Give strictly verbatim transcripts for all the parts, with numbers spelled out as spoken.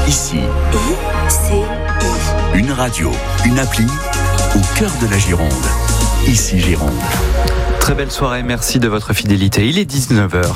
Ici. Ici. Une radio, une appli au cœur de la Gironde. Ici Gironde. Très belle soirée, merci de votre fidélité. Il est dix-neuf heures.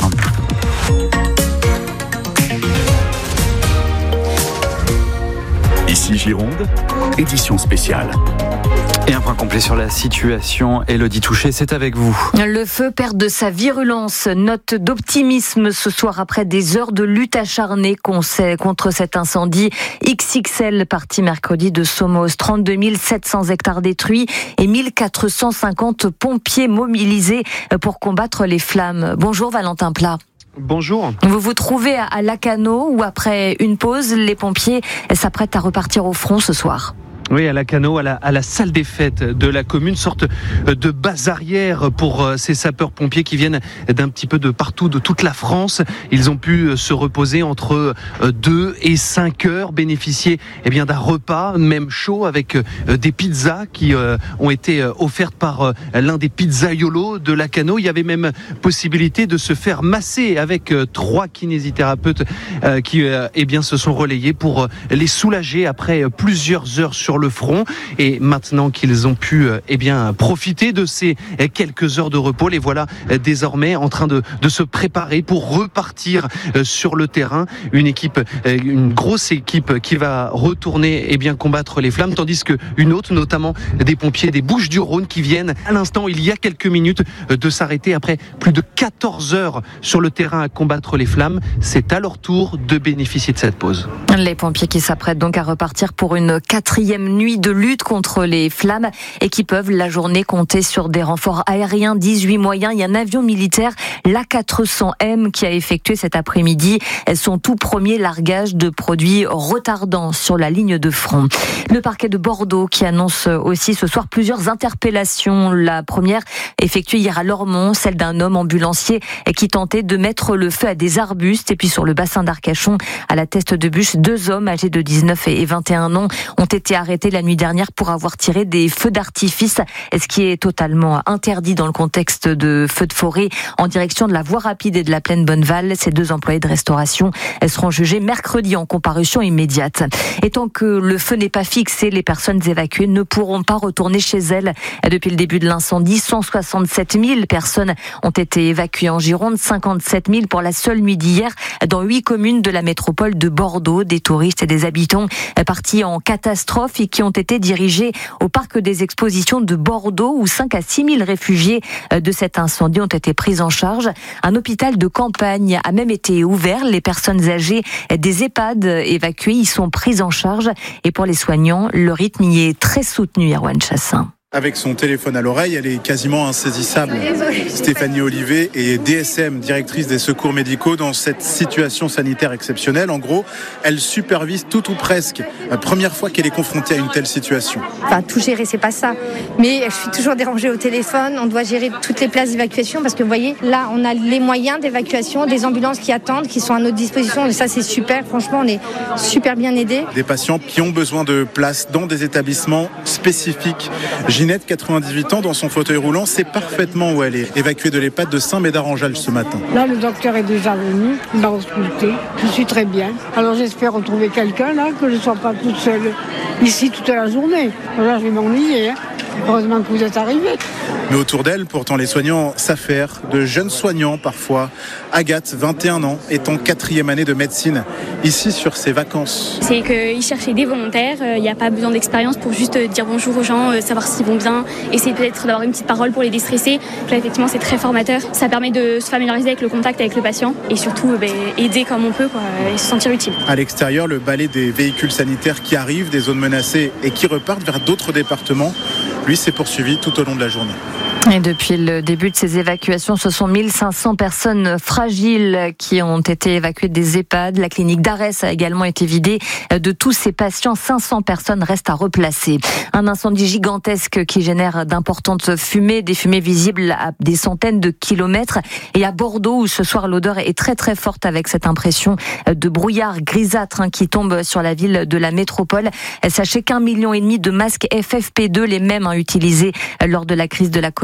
Ici Gironde, édition spéciale. Et un point complet sur la situation. Élodie Touché, c'est avec vous. Le feu perd de sa virulence. Note d'optimisme ce soir après des heures de lutte acharnée contre cet incendie X X L parti mercredi de Somos. trente-deux mille sept cents hectares détruits et mille quatre cent cinquante pompiers mobilisés pour combattre les flammes. Bonjour Valentin Plat. Bonjour. Vous vous trouvez à Lacanau où après une pause, les pompiers s'apprêtent à repartir au front ce soir. Oui, à Lacanau, à la, à la salle des fêtes de la commune, sorte de base arrière pour ces sapeurs-pompiers qui viennent d'un petit peu de partout, de toute la France. Ils ont pu se reposer entre deux et cinq heures, bénéficier eh bien, d'un repas, même chaud, avec des pizzas qui ont été offertes par l'un des pizzaiolos de Lacanau. Il y avait même possibilité de se faire masser avec trois kinésithérapeutes qui eh bien, se sont relayés pour les soulager après plusieurs heures sur le front. Et maintenant qu'ils ont pu eh bien, profiter de ces quelques heures de repos, les voilà désormais en train de, de se préparer pour repartir sur le terrain. Une équipe, une grosse équipe qui va retourner eh bien, combattre les flammes, tandis qu'une autre, notamment des pompiers des Bouches-du-Rhône qui viennent à l'instant, il y a quelques minutes, de s'arrêter après plus de quatorze heures sur le terrain à combattre les flammes. C'est à leur tour de bénéficier de cette pause. Les pompiers qui s'apprêtent donc à repartir pour une quatrième nuit de lutte contre les flammes et qui peuvent la journée compter sur des renforts aériens, dix-huit moyens. Il y a un avion militaire, l'A quatre cents M, qui a effectué cet après-midi son tout premier largage de produits retardants sur la ligne de front. Le parquet de Bordeaux qui annonce aussi ce soir plusieurs interpellations. La première effectuée hier à Lormont, celle d'un homme ambulancier qui tentait de mettre le feu à des arbustes. Et puis sur le bassin d'Arcachon, à la Teste de Bûche, deux hommes âgés de dix-neuf et vingt et un ans ont été arrêtés la nuit dernière pour avoir tiré des feux d'artifice, ce qui est totalement interdit dans le contexte de feux de forêt en direction de la voie rapide et de la plaine Bonneval. Ces deux employés de restauration seront jugés mercredi en comparution immédiate. Et tant que le feu n'est pas fixé, les personnes évacuées ne pourront pas retourner chez elles. Depuis le début de l'incendie, cent soixante-sept mille personnes ont été évacuées en Gironde, cinquante-sept mille pour la seule nuit d'hier dans huit communes de la métropole de Bordeaux. Des touristes et des habitants partis en catastrophe et qui ont été dirigés au parc des expositions de Bordeaux où cinq à six mille réfugiés de cet incendie ont été pris en charge. Un hôpital de campagne a même été ouvert. Les personnes âgées des EHPAD évacuées y sont prises en charge et pour les soignants, le rythme y est très soutenu. Erwan Chassin. Avec son téléphone à l'oreille, elle est quasiment insaisissable. Stéphanie Olivet est D S M, directrice des secours médicaux dans cette situation sanitaire exceptionnelle. En gros, elle supervise tout ou presque la première fois qu'elle est confrontée à une telle situation. Enfin, tout gérer, c'est pas ça. Mais je suis toujours dérangée au téléphone. On doit gérer toutes les places d'évacuation parce que vous voyez, là, on a les moyens d'évacuation, des ambulances qui attendent, qui sont à notre disposition. Et ça, c'est super. Franchement, on est super bien aidés. Des patients qui ont besoin de place dans des établissements spécifiques. Ginette, quatre-vingt-dix-huit ans, dans son fauteuil roulant, sait parfaitement où elle est. Évacuée de l'EHPAD de Saint-Médard-en-Jalles ce matin. Là, le docteur est déjà venu, il m'a ausculté. Je suis très bien. Alors j'espère retrouver quelqu'un là, que je ne sois pas toute seule ici toute la journée. Là, je vais m'ennuyer. Hein. Heureusement que vous êtes arrivés. Mais autour d'elle, pourtant, les soignants s'affairent, de jeunes soignants parfois. Agathe, vingt et un ans, est en quatrième année de médecine, ici sur ses vacances. C'est qu'ils cherchaient des volontaires, il n'y a pas besoin d'expérience pour juste dire bonjour aux gens, savoir s'ils vont bien, essayer peut-être d'avoir une petite parole pour les déstresser. Là, effectivement, c'est très formateur. Ça permet de se familiariser avec le contact avec le patient et surtout ben, aider comme on peut quoi, et se sentir utile. À l'extérieur, le balai des véhicules sanitaires qui arrivent des zones menacées et qui repartent vers d'autres départements, lui, s'est poursuivi tout au long de la journée. Et depuis le début de ces évacuations, ce sont mille cinq cents personnes fragiles qui ont été évacuées des EHPAD. La clinique d'Arès a également été vidée de tous ces patients. cinq cents personnes restent à replacer. Un incendie gigantesque qui génère d'importantes fumées, des fumées visibles à des centaines de kilomètres. Et à Bordeaux, où ce soir l'odeur est très très forte avec cette impression de brouillard grisâtre hein, qui tombe sur la ville de la métropole. Sachez qu'un million et demi de masques F F P deux, les mêmes hein, utilisés lors de la crise de la Covid,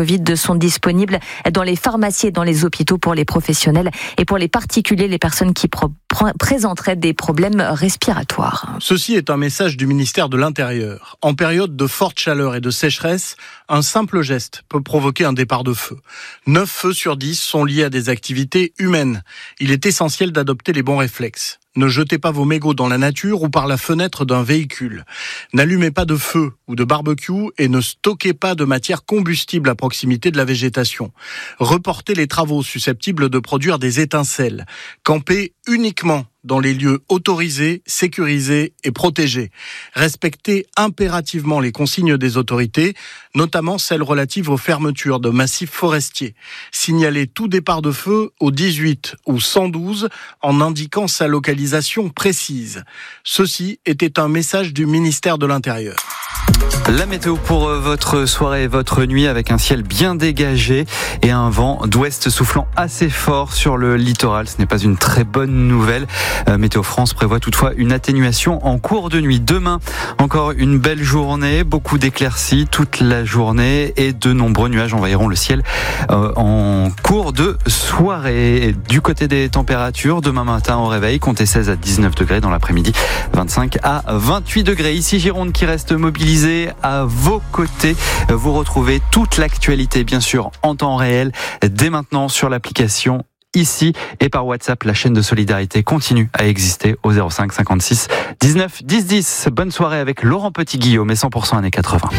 Covid sont disponibles dans les pharmacies et dans les hôpitaux pour les professionnels et pour les particuliers, les personnes qui pro- pr- présenteraient des problèmes respiratoires. Ceci est un message du ministère de l'Intérieur. En période de forte chaleur et de sécheresse, un simple geste peut provoquer un départ de feu. neuf feux sur dix sont liés à des activités humaines. Il est essentiel d'adopter les bons réflexes. Ne jetez pas vos mégots dans la nature ou par la fenêtre d'un véhicule. N'allumez pas de feu ou de barbecue et ne stockez pas de matière combustible à proximité de la végétation. Reportez les travaux susceptibles de produire des étincelles. Campez uniquement dans les lieux autorisés, sécurisés et protégés. Respectez impérativement les consignes des autorités, notamment celles relatives aux fermetures de massifs forestiers. Signalez tout départ de feu au dix-huit ou cent douze en indiquant sa localisation précise. Ceci était un message du ministère de l'Intérieur. La météo pour votre soirée et votre nuit avec un ciel bien dégagé et un vent d'ouest soufflant assez fort sur le littoral. Ce n'est pas une très bonne nouvelle. Euh, Météo France prévoit toutefois une atténuation en cours de nuit. Demain, encore une belle journée, beaucoup d'éclaircies toute la journée et de nombreux nuages envahiront le ciel euh, en cours de soirée. Et du côté des températures, demain matin au réveil, comptez seize à dix-neuf degrés, dans l'après-midi vingt-cinq à vingt-huit degrés. Ici Gironde qui reste mobilisée à vos côtés. Vous retrouvez toute l'actualité, bien sûr, en temps réel, dès maintenant sur l'application ici et par WhatsApp. La chaîne de solidarité continue à exister au zéro cinq cinquante-six dix-neuf dix dix. Bonne soirée avec Laurent Petit-Guillaume et cent pour cent années quatre-vingts.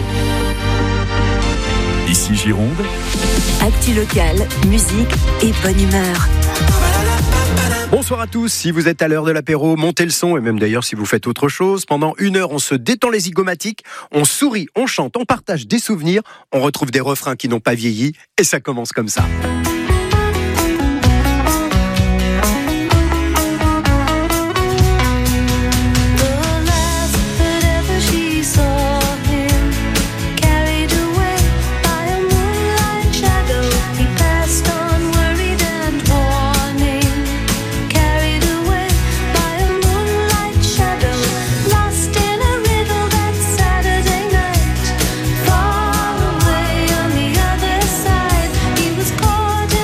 Ici Gironde. Actu locale, musique et bonne humeur. Bonsoir à tous, si vous êtes à l'heure de l'apéro, montez le son et même d'ailleurs si vous faites autre chose. Pendant une heure, on se détend les zygomatiques, on sourit, on chante, on partage des souvenirs, on retrouve des refrains qui n'ont pas vieilli et ça commence comme ça. Caught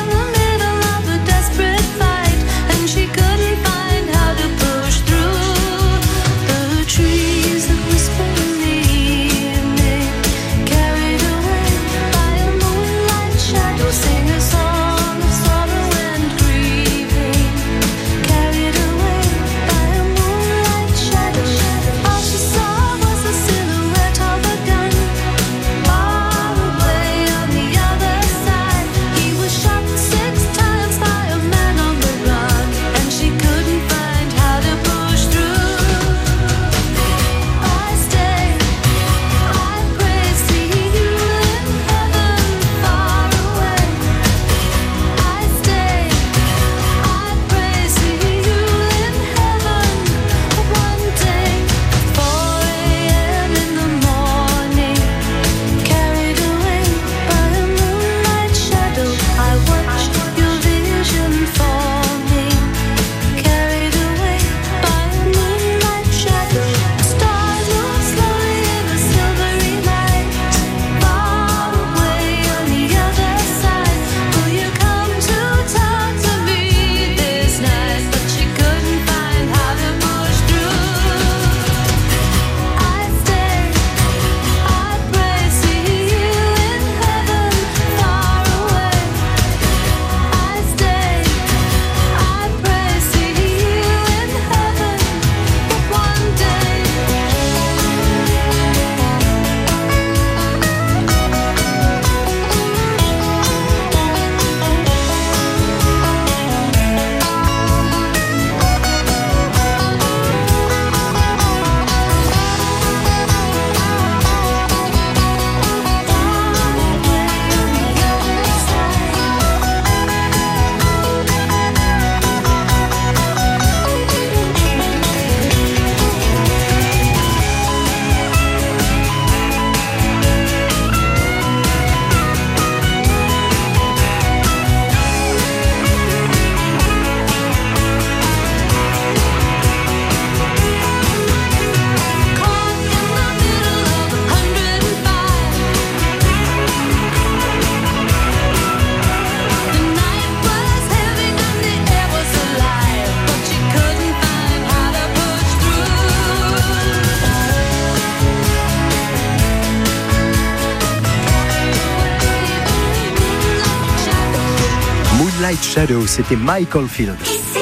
Shadow, c'était Michael Field.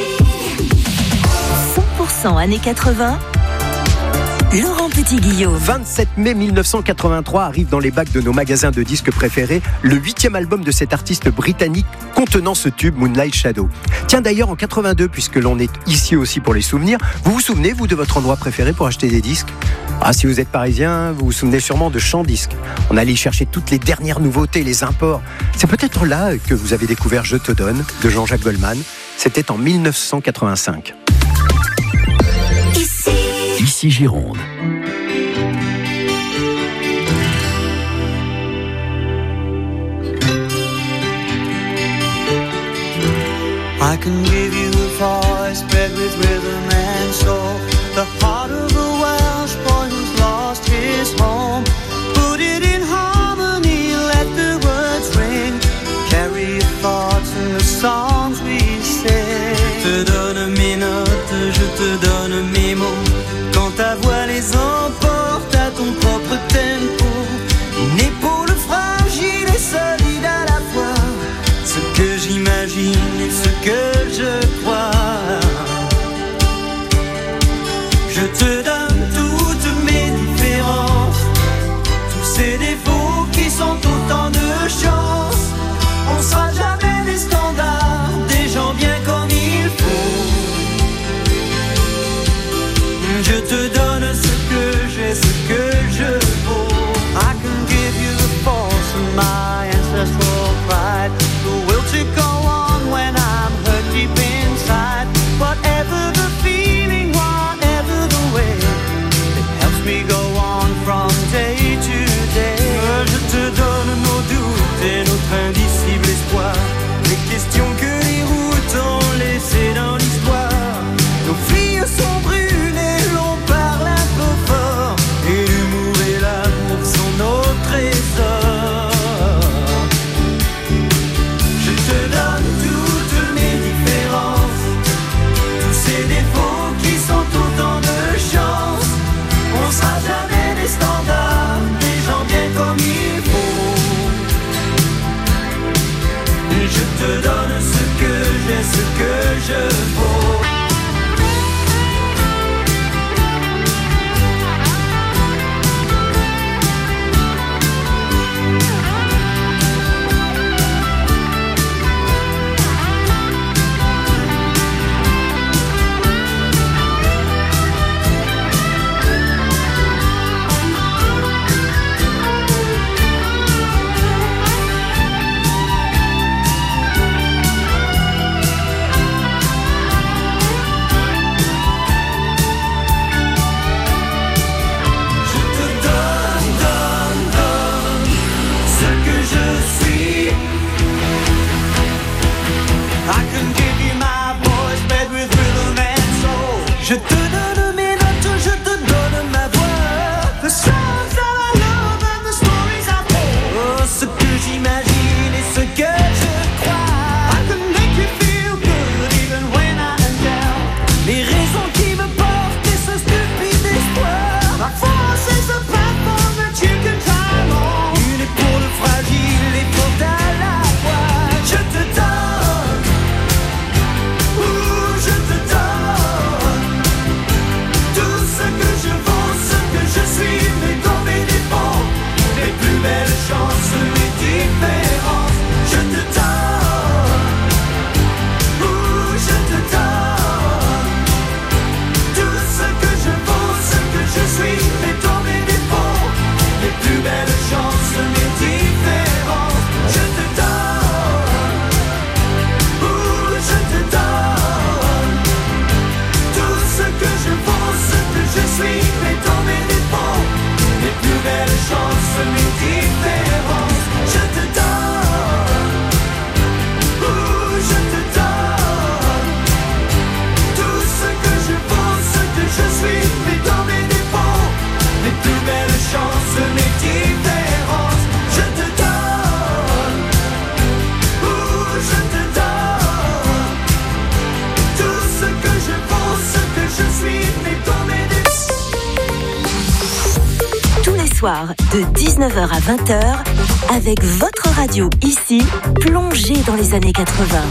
cent pour cent années quatre-vingts, Laurent Petit-Guillaume. vingt-sept mai mille neuf cent quatre-vingt-trois arrive dans les bacs de nos magasins de disques préférés le huitième album de cet artiste britannique contenant ce tube Moonlight Shadow. Tiens, d'ailleurs en quatre-vingt-deux, puisque l'on est ici aussi pour les souvenirs, vous vous souvenez, vous, de votre endroit préféré pour acheter des disques ? Ah, si vous êtes parisien, vous vous souvenez sûrement de Champ Disque. On allait y chercher toutes les dernières nouveautés, les imports. C'est peut-être là que vous avez découvert Je te donne de Jean-Jacques Goldman. C'était en mille neuf cent quatre-vingt-cinq. Ici, Ici Gironde. I can give you a voice bred with rhythm and soul, the heart of a Welsh boy who's lost his home. Put it in harmony, let the words ring, carry your thoughts in the songs we sing. Je te donne mes notes, je te donne mes mots, quand ta voix les emporte à ton propre tempo. Une épaule fragile et solide à la fois, ce que j'imagine et ce que je crois. Je te donne toutes mes différences, tous ces défauts qui sont autant de chances. On sera jamais des standards, des gens bien comme il faut. Je te donne ce que j'ai, ce que je vaux. I can give you the force of my ancestral pride, the will to go on when I'm hurt deep inside. Whatever the feeling, whatever the way, it helps me go on from day to day. Je te donne nos doutes et notre indicible espoir, les questions que les routes ont laissées dans l'histoire. Nos filles sont brûlées, l'on parle un peu fort, et l'humour et l'amour sont nos trésors. Je te donne toutes mes différences, tous ces défauts qui sont autant de chances. On sera jamais des standards, des gens bien comme il faut. Je te donne ce que j'ai, ce que je vaux. Je te donne mes notes, je te donne ma voix. The songs that I love and the stories I tell. Oh, ce que j'imagine et ce que je crois. I can make you feel good even when I am down. Les raisons qui me portent et ce stupide espoir. My force is a platform that you can climb on. Une épaule fragile et forte à la fois. Je te donne, ouh, je te donne. soirs, de dix-neuf heures à vingt heures, avec votre radio ici, plongée dans les années quatre-vingts.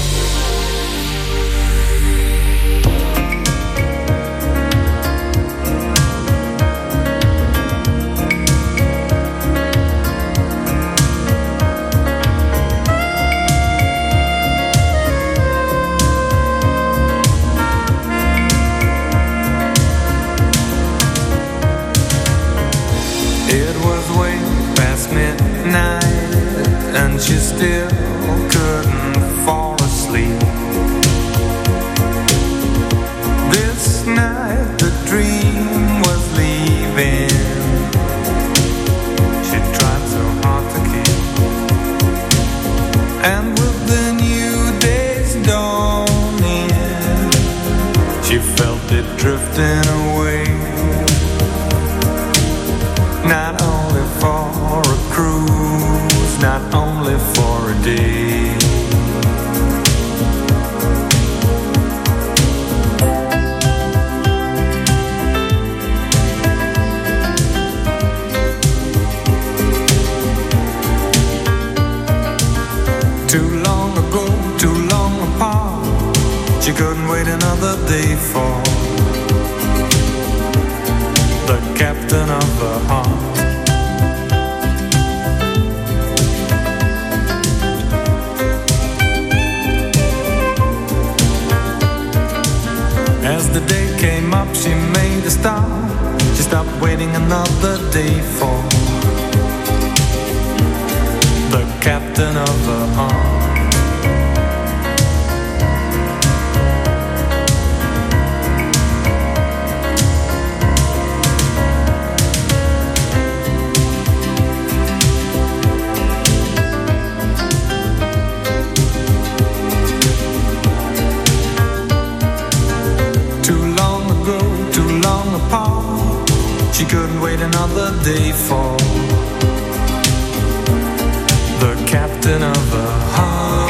She still couldn't fall asleep. This night the dream was leaving. She tried so hard to keep. And with the new day's dawning, she felt it drifting away. Not only for a cruise, not only for a day. Too long ago, too long apart, she couldn't wait another day for the captain of her heart. As the day came up, she made a stop. She stopped waiting another day for the captain of her heart. She couldn't wait another day for the captain of her heart.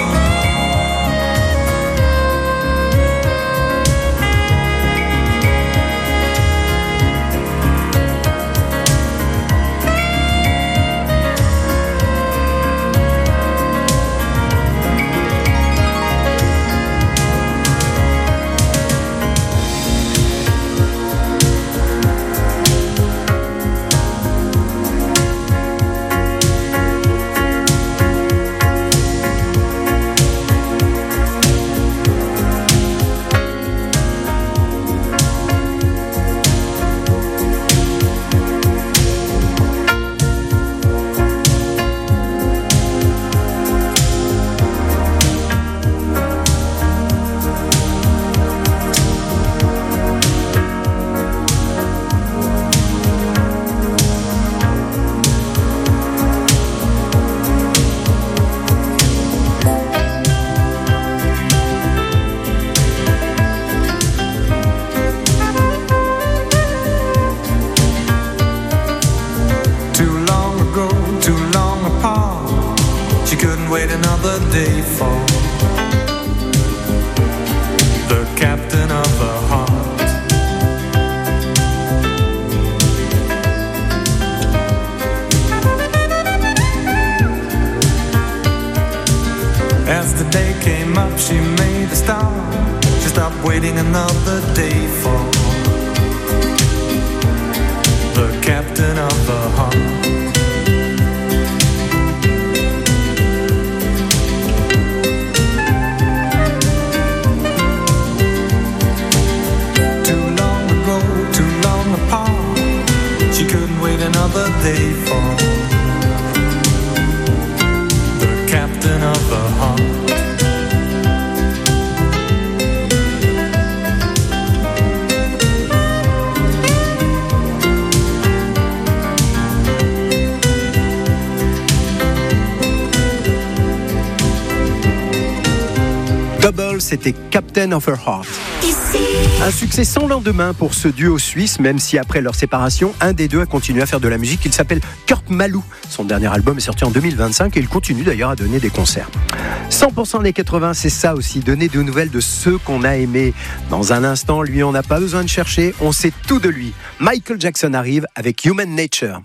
C'était Captain of Her Heart. Ici, Un succès sans lendemain pour ce duo suisse, même si après leur séparation, un des deux a continué à faire de la musique. Il s'appelle Kurt Malou. Son dernier album est sorti en deux mille vingt-cinq et il continue d'ailleurs à donner des concerts. cent pour cent années quatre-vingts, c'est ça aussi, donner de nouvelles de ceux qu'on a aimés. Dans un instant, lui, on n'a pas besoin de chercher, on sait tout de lui. Michael Jackson arrive avec Human Nature.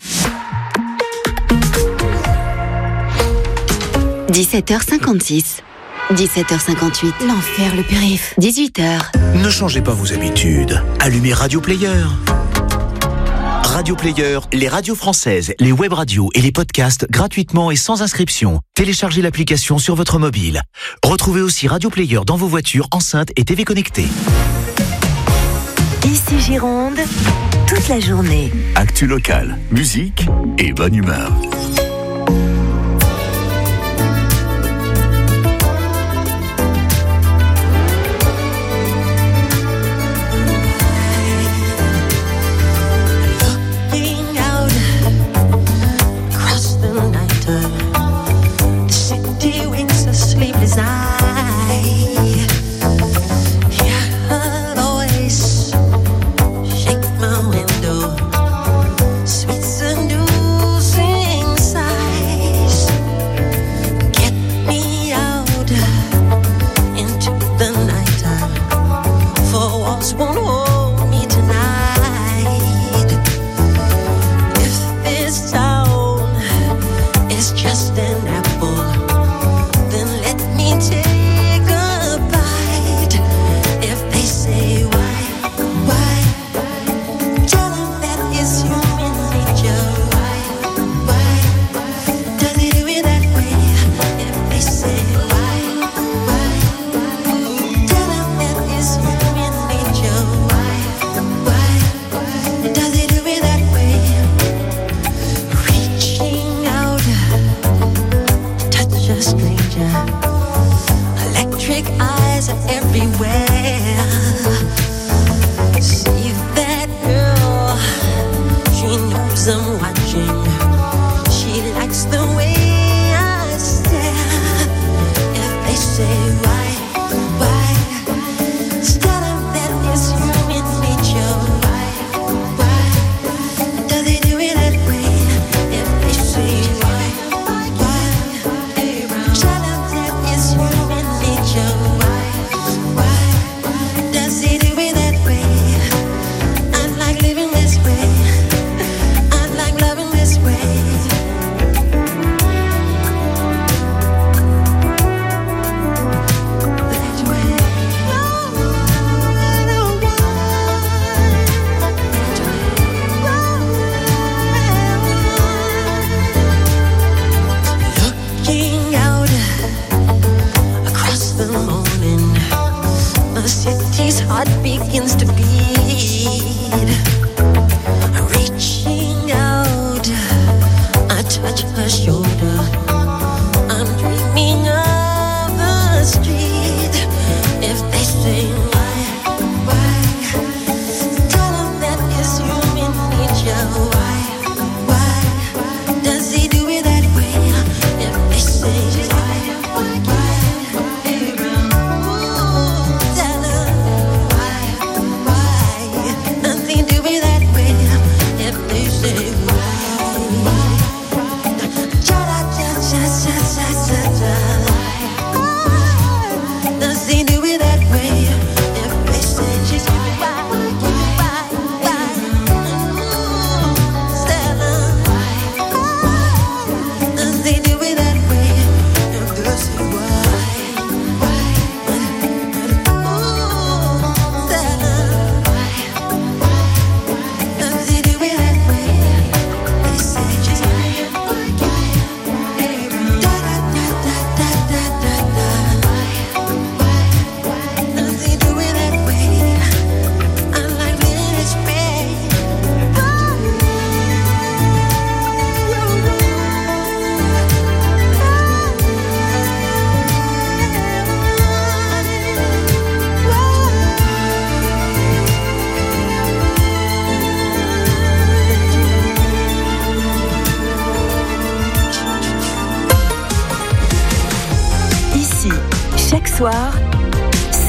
dix-sept heures cinquante-six. dix-sept heures cinquante-huit. L'enfer, le périph'. dix-huit heures. Ne changez pas vos habitudes. Allumez Radio Player. Radio Player, les radios françaises, les web radios et les podcasts gratuitement et sans inscription. Téléchargez l'application sur votre mobile. Retrouvez aussi Radio Player dans vos voitures, enceintes et T V connectées. Ici Gironde, toute la journée. Actu locale, musique et bonne humeur. Soir,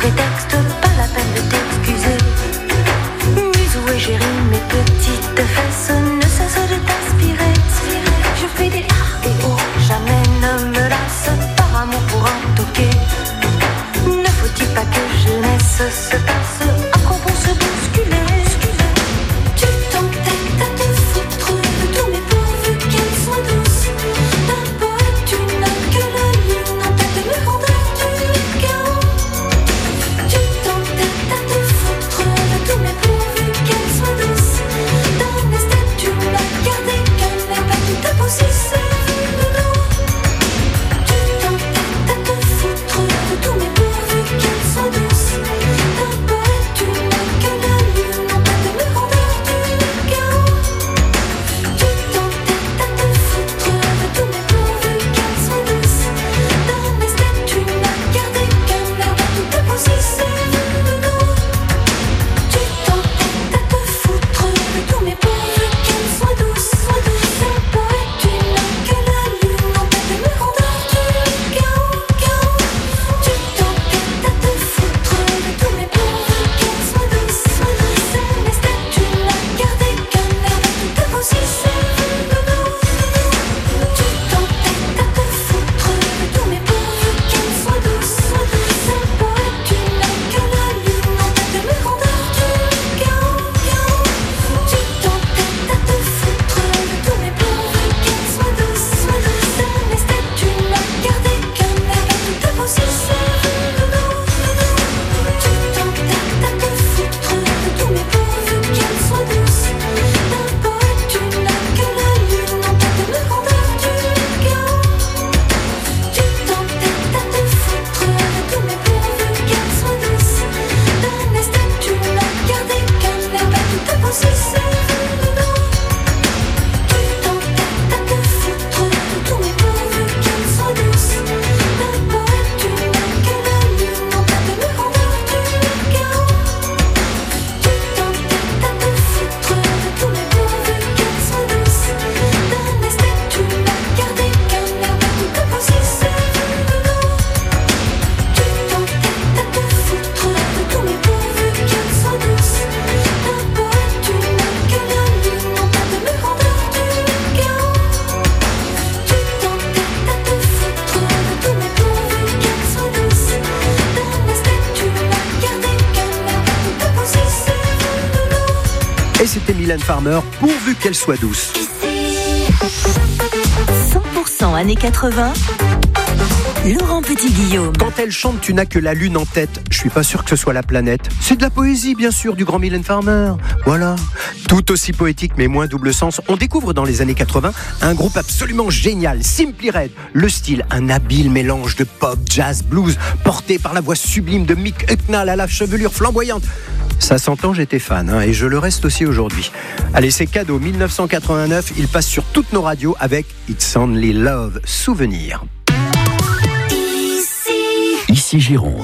prétexte, pas la peine de t'excuser. Bisous et chérie, mes petites fesses ne cessent de t'aspirer. Je fais des ah et oh, jamais ne me lasse par amour pour un toqué. Ne faut-il pas que jeunesse se passe, à quoi bon se bousculer? Tu t'entêtes à te foutre de tous mes pourvus qu'elles soient douces. D'un poète, tu n'as que la lune en tête, mais rendras-tu le chaos? Tu t'entêtes à te foutre de tous mes pourvus qu'elles soient douces. D'un esthète, tu n'as gardé qu'un air pas tout à possesser de dos. Tu t'entêtes à te foutre de tous mes pourvus qu'elles soient douces. D'un poète, tu n'as que la lune en tête, mais rendras-tu le chaos? Tu t'entêtes à te foutre de tous mes pourvus qu'elles soient douces. D'un esthète, tu n'as gardé qu'un air pas tout à possesser de dos. Tu t'entêtes à te foutre de tous mes pourvus qu'elles soient douces. D'un poète, tu n'as que la lune en tête, mais rendras-tu le chaos? Tu t'entêtes à te foutre de tous mes pourvus qu'elles soient douces. D'un esthète, tu n'as gardé qu'un air pas tout à possesser de dos. Tu t'entêtes à te foutre de tous mes pourvus qu'elles soient douces. D'un poète, tu n'as que la lune en tête, mais rendras-tu le chaos? Tu t'entêtes à te foutre de tous mes pourvus qu'elles soient douces. D'un esthète, tu n'as gardé qu'un air pas tout à possesser de dos. Tu t'entêtes à te foutre de tous mes pourvus qu'elles soient douces. D'un poète, tu n'as que la lune en tête, mais rendras-tu le chaos? Tu t'entêtes à te foutre de tous mes pourvus qu'elles soient douces. D'un esthète, tu n'as gardé qu'un air pas tout à possesser de dos. Tu t'entêtes à te foutre de tous mes pourvus qu'elles soient douces. D'un poète, tu n'as que la lune en tête, mais rendras-tu le chaos? Tu t'entêtes à te foutre de tous mes pourvus qu'elles soient douces. D'un esthète, tu n'as gardé qu'un air pas tout à possesser de dos. Tu t'entêtes à te foutre de tous mes pourvus qu'elles soient douces. D'un poète, tu n'as que la lune en tête, mais rendras-tu le chaos? Tu t'entêtes à te foutre de tous mes pourvus qu'elles soient douces. D'un esthète, tu n'as gardé qu'un air pas tout à possesser de dos. Et c'était Mylène Farmer, pourvu qu'elle soit douce. cent pour cent années quatre-vingts, Laurent Petit-Guillaume. Quand elle chante Tu n'as que la lune en tête, je suis pas sûr que ce soit la planète. C'est de la poésie, bien sûr, du grand Mylène Farmer. Voilà. Tout aussi poétique, mais moins double sens. On découvre dans les années quatre-vingts un groupe absolument génial, Simply Red. Le style, un habile mélange de pop, jazz, blues, porté par la voix sublime de Mick Hucknall à la chevelure flamboyante. Ça s'entend, j'étais fan, hein, et je le reste aussi aujourd'hui. Allez, c'est cadeau, dix-neuf cent quatre-vingt-neuf, il passe sur toutes nos radios avec It's Only Love, souvenir. Ici Gironde.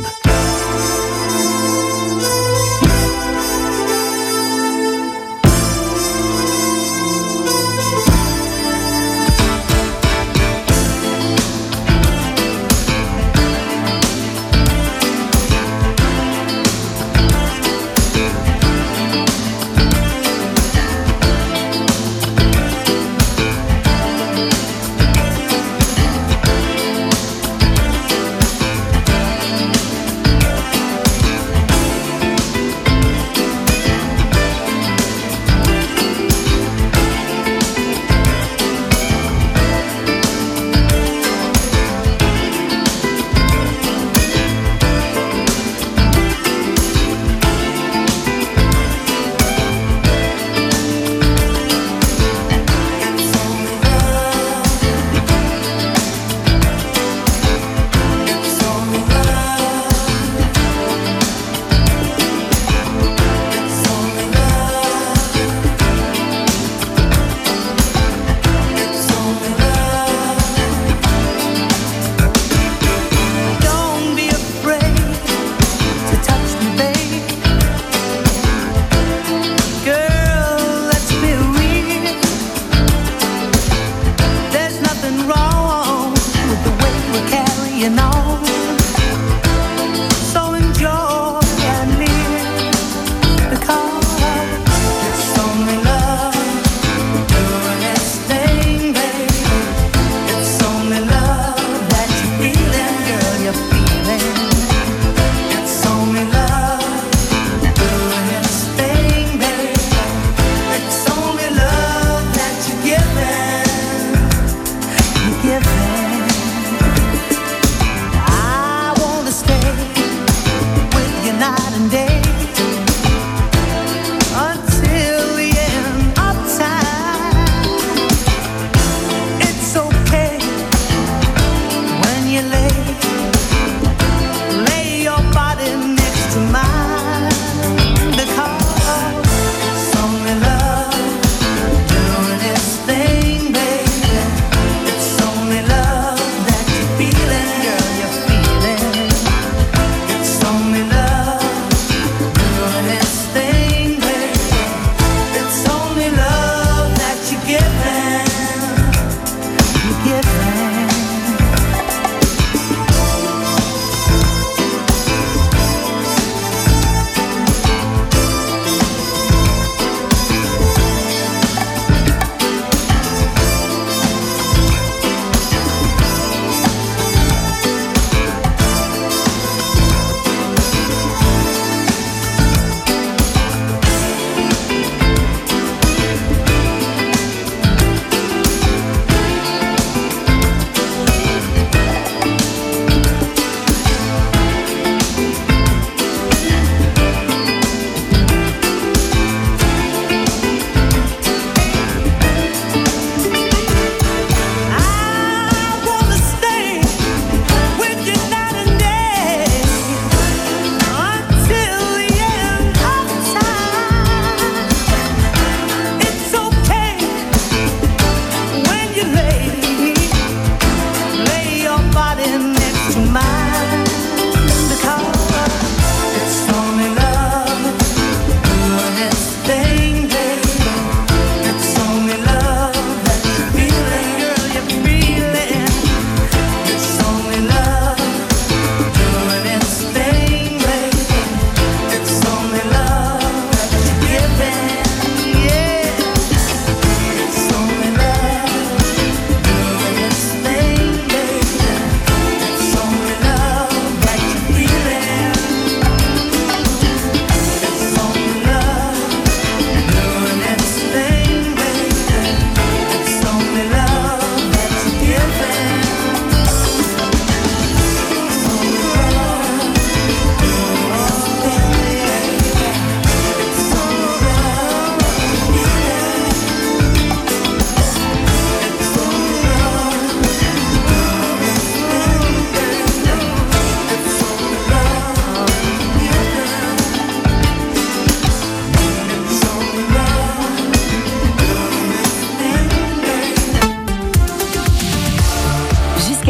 you know. So enjoy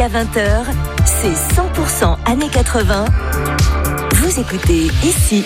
jusqu'à vingt heures, c'est cent pour cent années quatre-vingts. Vous écoutez ici.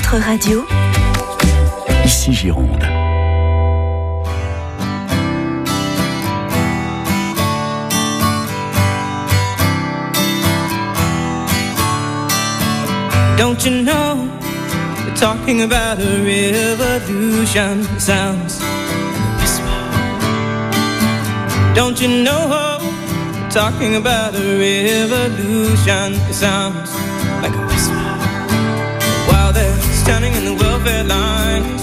votre radio. Ici Gironde. Don't you know, we're talking about a revolution. It sounds like a whisper. Don't you know, we're talking about a revolution. It sounds like a whisper. While they're standing in the welfare lines,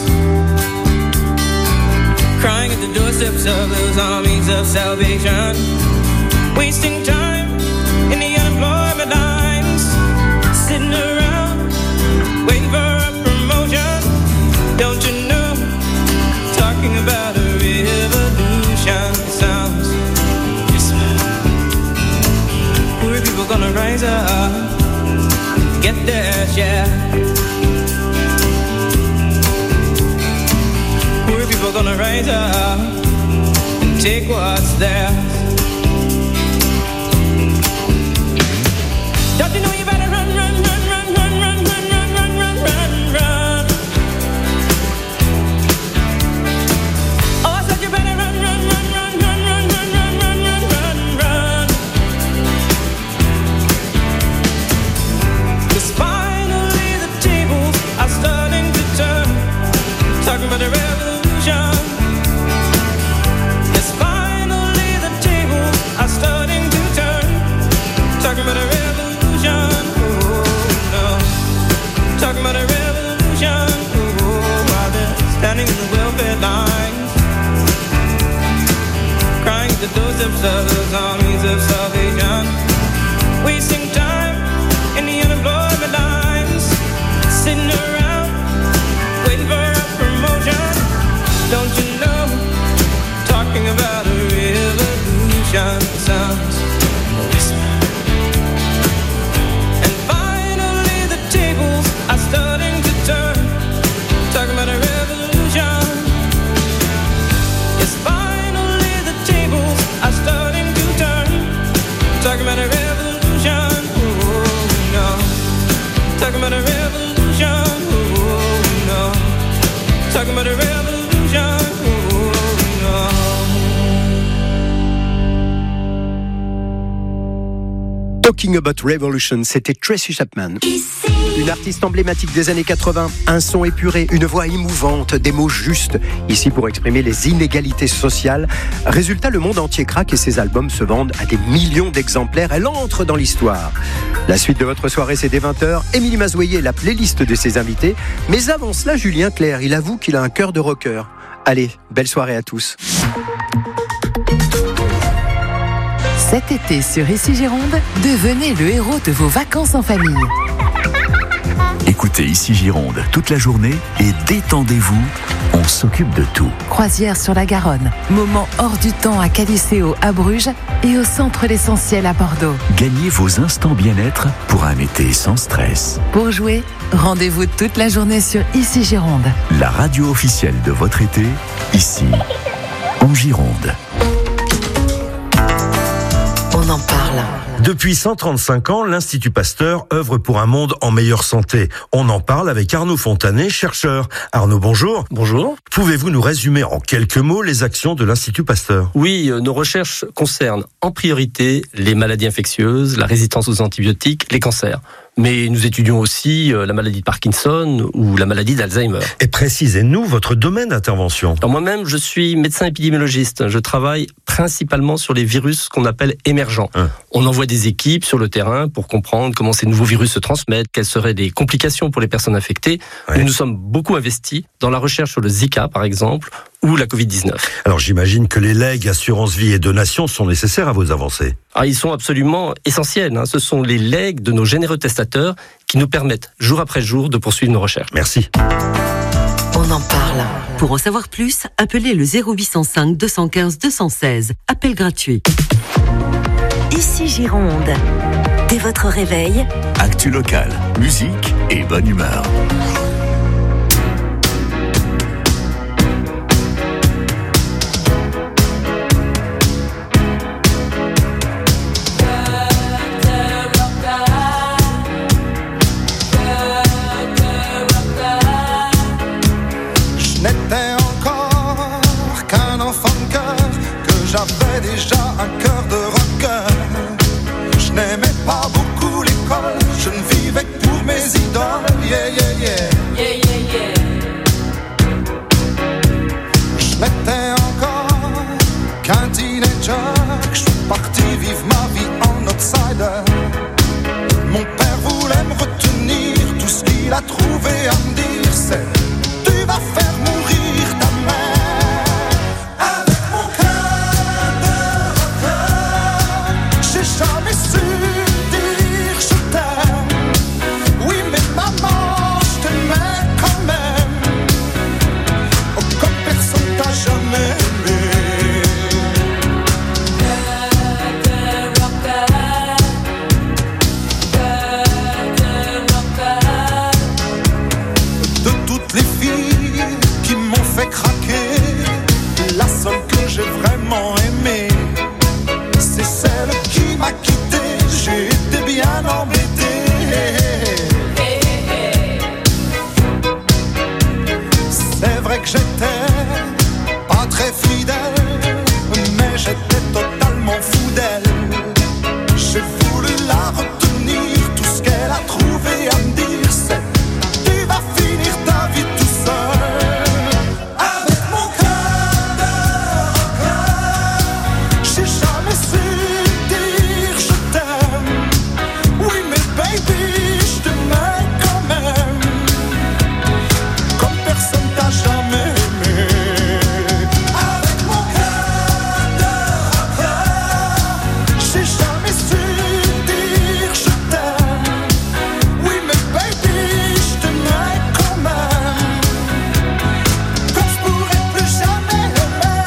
crying at the doorsteps of those armies of salvation, wasting time in the unemployment lines, sitting around waiting for a promotion. Don't you know, talking about a revolution sounds whisper. Poor people gonna rise up, get their share. Poor people gonna rise up and take what's theirs. Don't you know you better run, run, run, run, run, run, run, run, run, run, run, run. Oh, I said you better run, run, run, run, run, run, run, run, run, run, run, run. 'Cause finally the tables are starting to turn. Talking about a revolution. Yes, finally the tables are starting to turn. Talking about a revolution. Talking about a revolution, oh, while they're standing in the welfare lines, crying at the doorsteps of those armies of salvation, wasting time in the unemployment lines, sitting around waiting for a promotion. Don't you know, talking about a revolution sounds whisper. Are starting to turn, talking about a revolution. Yes, finally the tables are starting to turn, talking about a revolution. Oh no, talking about a revolution. Oh no, talking about a revolution. Oh no. Talking About Revolution, c'était Tracy Chapman. Une artiste emblématique des années quatre-vingts, un son épuré, une voix émouvante, des mots justes, ici pour exprimer les inégalités sociales. Résultat, le monde entier craque et ses albums se vendent à des millions d'exemplaires. Elle entre dans l'histoire. La suite de votre soirée, c'est dès vingt heures. Émilie Mazoyer, la playlist de ses invités. Mais avant cela, Julien Clerc, il avoue qu'il a un cœur de rocker. Allez, belle soirée à tous. Cet été sur Ici Gironde, devenez le héros de vos vacances en famille. Écoutez Ici Gironde toute la journée et détendez-vous, on s'occupe de tout. Croisière sur la Garonne, moment hors du temps à Caliceo à Bruges et au Centre l'Essentiel à Bordeaux. Gagnez vos instants bien-être pour un été sans stress. Pour jouer, rendez-vous toute la journée sur Ici Gironde. La radio officielle de votre été, ici, en Gironde. On en parle. Depuis cent trente-cinq ans, l'Institut Pasteur œuvre pour un monde en meilleure santé. On en parle avec Arnaud Fontanet, chercheur. Arnaud, bonjour. Bonjour. Pouvez-vous nous résumer en quelques mots les actions de l'Institut Pasteur ? Oui, nos recherches concernent en priorité les maladies infectieuses, la résistance aux antibiotiques, les cancers. Mais nous étudions aussi la maladie de Parkinson ou la maladie d'Alzheimer. Et précisez-nous votre domaine d'intervention. Alors moi-même, je suis médecin épidémiologiste. Je travaille principalement sur les virus qu'on appelle émergents. Hein. On envoie des équipes sur le terrain pour comprendre comment ces nouveaux virus se transmettent, quelles seraient les complications pour les personnes infectées. Ouais. Nous nous sommes beaucoup investis dans la recherche sur le Zika, par exemple, ou la covid dix-neuf. Alors j'imagine que les legs, assurance vie et donations sont nécessaires à vos avancées. Ah, ils sont absolument essentiels. Hein. Ce sont les legs de nos généreux testateurs qui nous permettent, jour après jour, de poursuivre nos recherches. Merci. On en parle. Pour en savoir plus, appelez le zéro huit cent cinq deux cent quinze deux cent seize. Appel gratuit. Ici Gironde. Dès votre réveil, actu local, musique et bonne humeur. Girl, trouvé à me dire c'est tu vas faire mourir ta mère. Avec mon cœur de rocker, j'ai jamais su dire je t'aime. Oui mais maman, je t'aimais quand même. Oh, comme personne t'a jamais aimé. Les filles qui m'ont fait craquer, la seule que j'ai vraiment aimée, c'est celle qui m'a quitté. J'ai été bien embêté. C'est vrai que j'étais pas très fidèle, mais j'étais totalement fou d'elle. J'ai voulu la retenir, tout ce qu'elle a trouvé à me dire, c'est tu vas finir ta vie tout seul. Avec mon cœur de rocker, j'ai jamais su dire je t'aime. Oui mais baby, je t'aimais quand même. Comme personne t'a jamais aimé. Avec mon cœur de rocker, j'ai jamais su dire je t'aime. Oui mais baby, je t'aimais quand même. Comme je pourrais plus jamais aimer.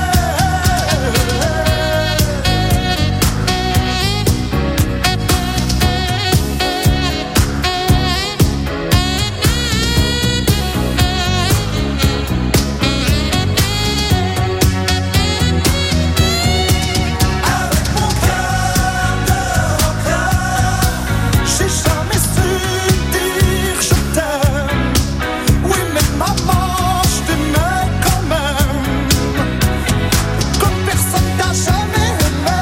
Avec mon cœur de rocker, j'ai jamais su dire je t'aime. Oui mais maman, je t'aimais quand même. Comme personne t'a jamais aimé.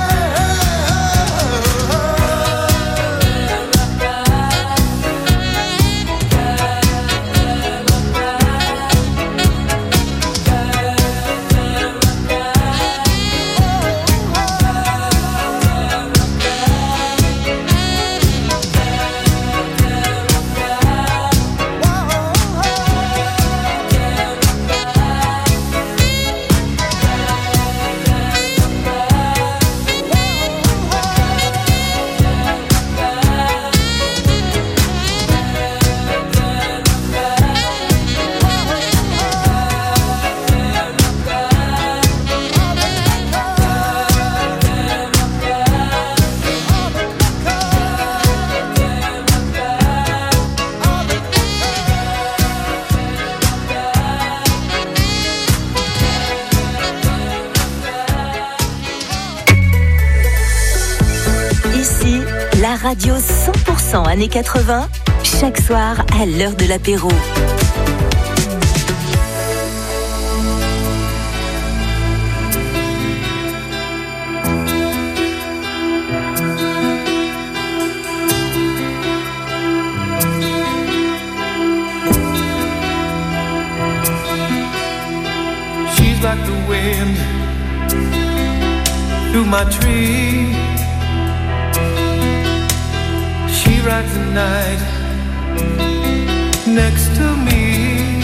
Ici, la radio cent pour cent années quatre-vingts, chaque soir à l'heure de l'apéro. She's like the wind through my tree. She rides the night next to me.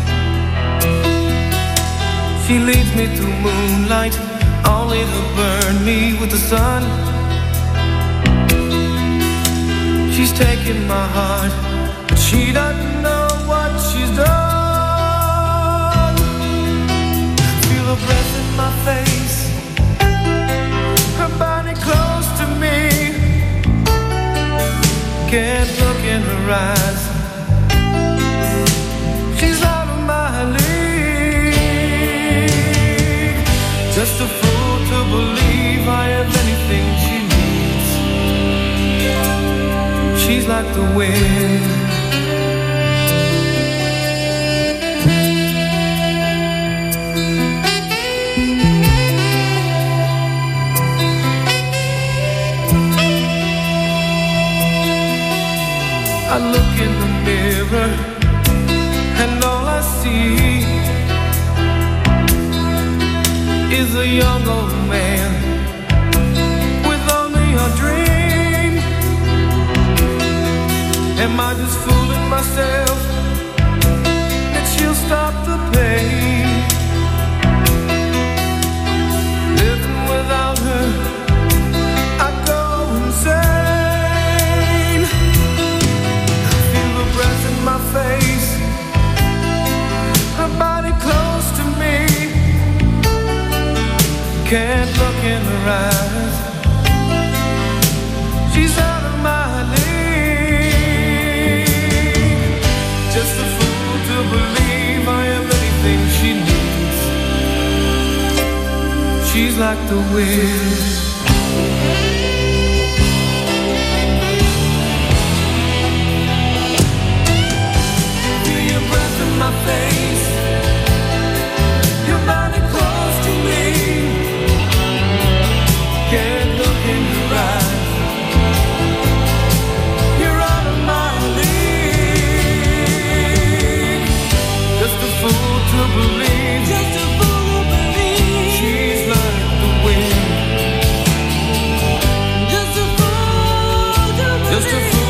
She leads me through moonlight, only to burn me with the sun. She's taking my heart, but she doesn't know what she's done. Feel her breath in my face, her body close to me. Can't look in her eyes, she's out of my league. Just a fool to believe I have anything she needs. She's like the wind. I look in the mirror and all I see is a young old man with only a dream. Am I just fooling myself? rise. She's out of my league. Just a fool to believe I am anything she needs. She's like the wind. My face, your body close to me. Can't look in your eyes. You're out of my league. Just a fool to believe. Just a fool to believe. She's like the wind. Just a fool to believe. Just a fool to believe.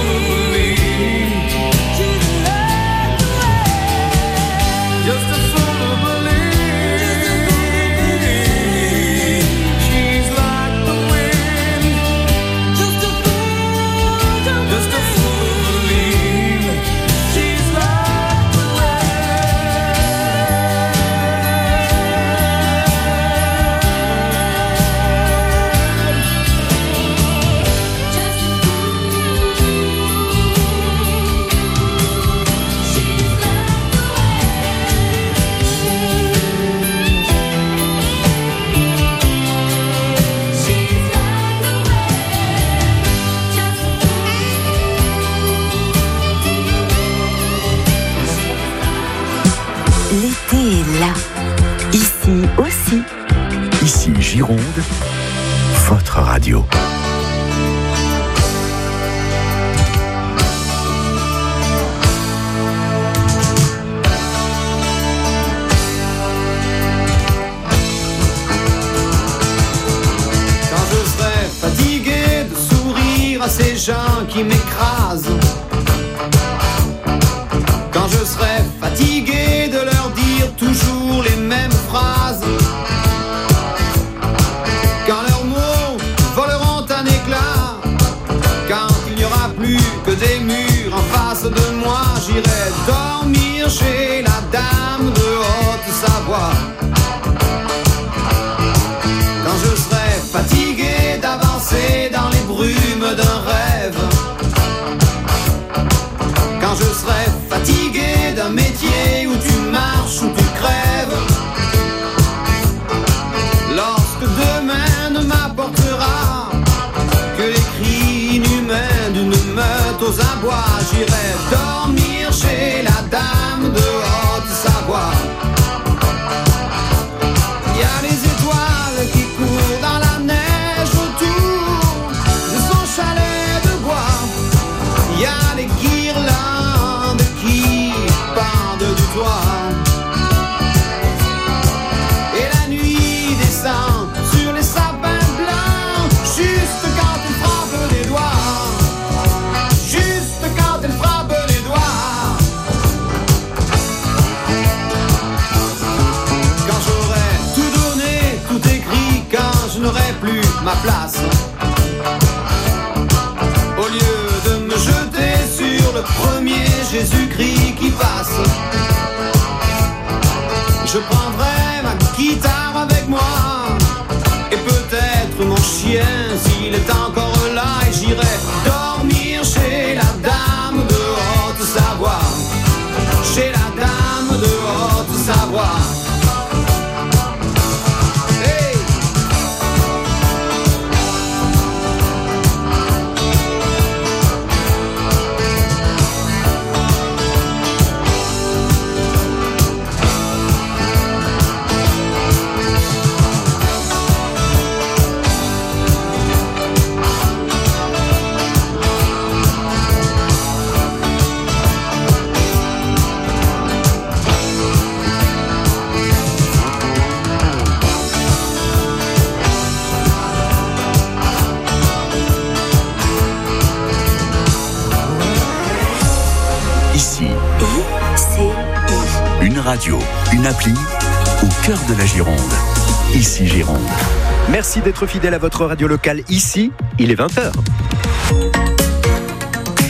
Just a fool to believe. She's like the wind. Just a fool to believe. Just a fool to believe. She's like the L'été est là. Ici aussi. Ici Gironde, votre radio. Quand je serai fatigué de sourire à ces gens qui m'écrasent, quand je serai fatigué de leur dire toujours les mêmes phrases, quand leurs mots voleront un éclat, quand il n'y aura plus que des murs en face de moi, j'irai dormir chez la dame de Haute-Savoie. Quand je serai fatigué d'avancer dans les brumes d'un rêve, quand je serai fatigué d'un métier où tu marches, où tu crèves, lorsque demain ne m'apportera que les cris inhumains d'une meute aux abois, j'irai dormir chez la dame de Haute-Savoie. Il y a les étoiles qui courent dans la neige autour de son chalet de bois. Il y a les guirlandes qui pendent du toit. Et la nuit descend sur les sapins blancs, juste quand elle frappe les doigts. Juste quand elle frappe les doigts. Quand j'aurai tout donné, tout écrit, quand je n'aurai plus ma place, au lieu de me jeter sur le premier Jésus-Christ qui passe, je prendrai ma guitare avec moi et peut-être mon chien s'il est encore là, et j'irai dormir chez la dame de Haute-Savoie. Chez la dame de Haute-Savoie. Hey! Ici, une radio, une appli au cœur de la Gironde. Ici Gironde. Merci d'être fidèle à votre radio locale ici. Il est vingt heures.